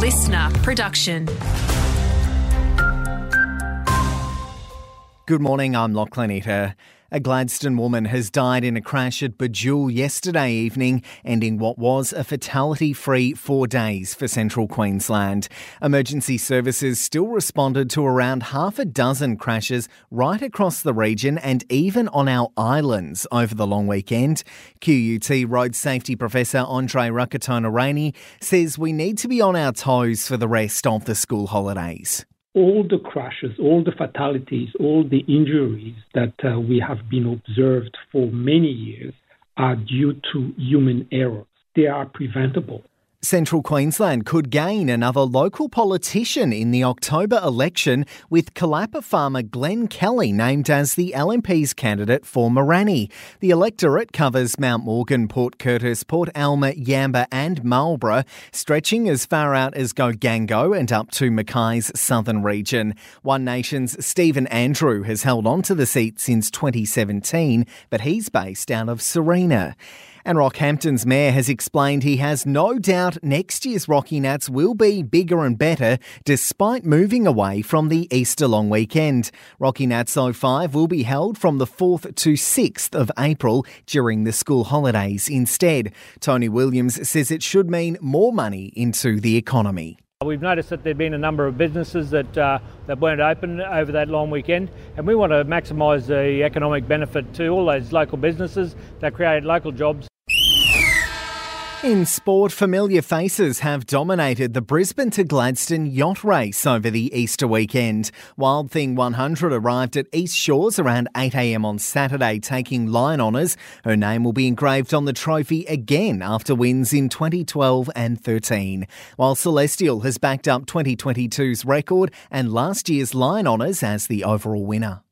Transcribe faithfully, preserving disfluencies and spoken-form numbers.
listener production. Good morning, I'm Lachlan Etter. A Gladstone woman has died in a crash at Bajul yesterday evening, ending what was a fatality-free four days for central Queensland. Emergency services still responded to around half a dozen crashes right across the region and even on our islands over the long weekend. Q U T Road Safety Professor Andre Rakatona-Rainey says we need to be on our toes for the rest of the school holidays. All the crashes, all the fatalities, all the injuries that uh, we have been observed for many years are due to human error. They are preventable. Central Queensland could gain another local politician in the October election, with Kalapa farmer Glenn Kelly named as the L M P's candidate for Morani. The electorate covers Mount Morgan, Port Curtis, Port Alma, Yamba and Marlborough, stretching as far out as Gogango and up to Mackay's southern region. One Nation's Stephen Andrew has held on to the seat since twenty seventeen, but he's based out of Serena. And Rockhampton's mayor has explained he has no doubt next year's Rocky Nats will be bigger and better despite moving away from the Easter long weekend. Rocky Nats oh five will be held from the fourth to sixth of April during the school holidays instead. Tony Williams says it should mean more money into the economy. We've noticed that there have been a number of businesses that uh, that weren't open over that long weekend, and we want to maximise the economic benefit to all those local businesses that create local jobs. In sport, familiar faces have dominated the Brisbane to Gladstone yacht race over the Easter weekend. Wild Thing one hundred arrived at East Shores around eight a.m. on Saturday, taking line honours. Her name will be engraved on the trophy again after wins in twenty twelve and thirteen. While Celestial has backed up twenty twenty-two's record and last year's line honours as the overall winner.